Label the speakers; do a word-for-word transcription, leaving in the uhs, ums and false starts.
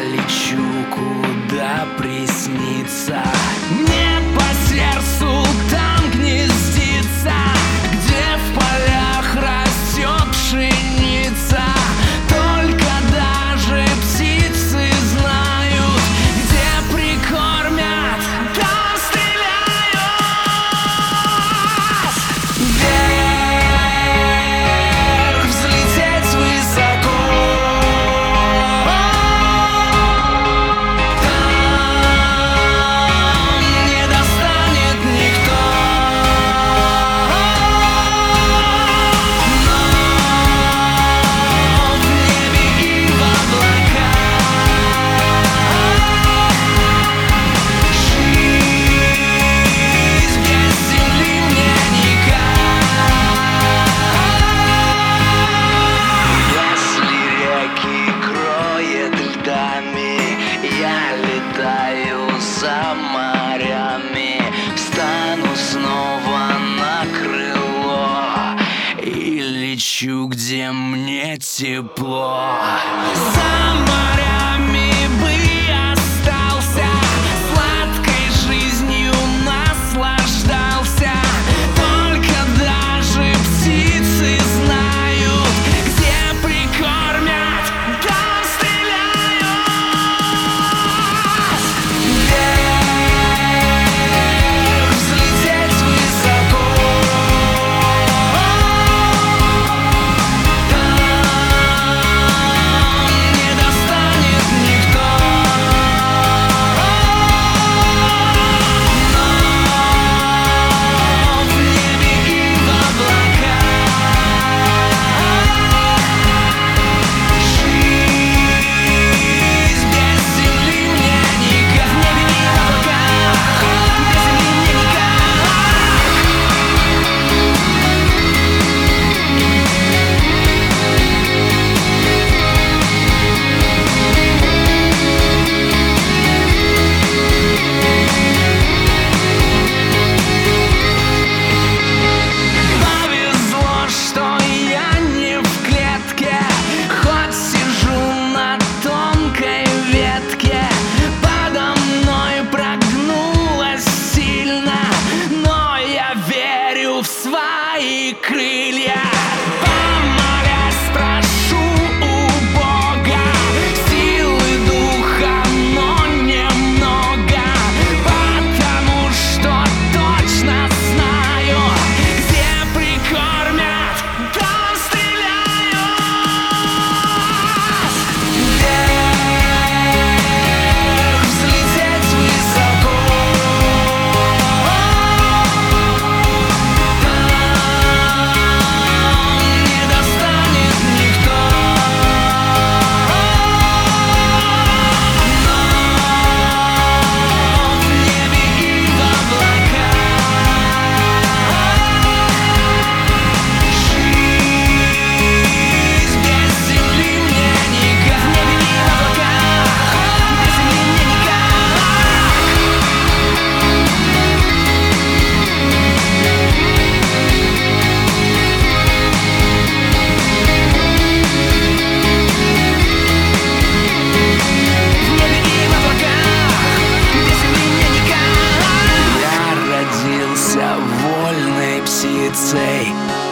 Speaker 1: лечу, куда приснится. Мне по сердцу там гнездится, где в полях растет пшеница. Только даже птицы знают, где прикормят, там стреляют. Вверх взлететь высоко, за морями, встану снова на крыло и лечу, где мне тепло. За морями бы остался, сладкой жизнью наслаждался. Только даже птицы знают, где прикормят, там стреляют. В свои крылья, помолясь, прошу у Бога силы духа, но немного, потому что точно знаю, где прикормят, там стреляют. Вверх взлететь высоко, вольной птицей.